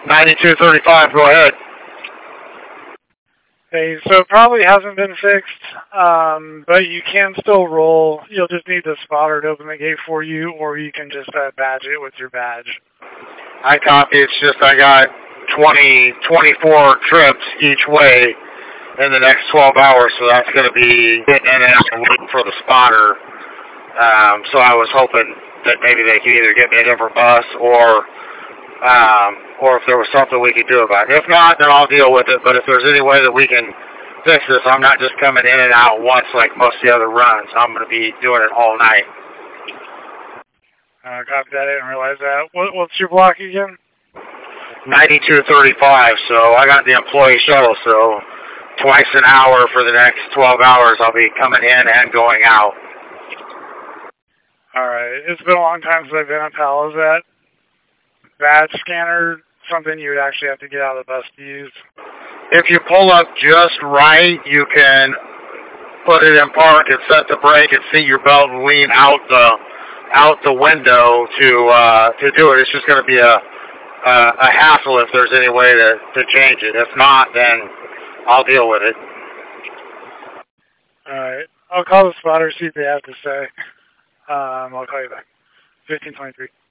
9235, go ahead. Hey, so it probably hasn't been fixed, but you can still roll. You'll just need the spotter to open the gate for you, or you can just badge it with your badge. I copy. It's just I got 24 trips each way in the next 12 hours, so that's going to be getting in and out and waiting for the spotter. So I was hoping that maybe they could either get me a different bus or if there was something we could do about it. If not, then I'll deal with it. But if there's any way that we can fix this, I'm not just coming in and out once like most of the other runs. I'm going to be doing it all night. Copy that. I didn't realize that. What's your block again? 9235. So I got the employee shuttle. So twice an hour for the next 12 hours, I'll be coming in and going out. All right. It's been a long time since I've been on PAL. Is that badge scanner something you would actually have to get out of the bus to use? If you pull up just right, you can put it in park and set the brake and seat your belt and lean out the window to do it. It's just going to be a hassle if there's any way to change it. If not, then I'll deal with it. All right. I'll call the spotter, see what they have to say. I'll call you back. 1523.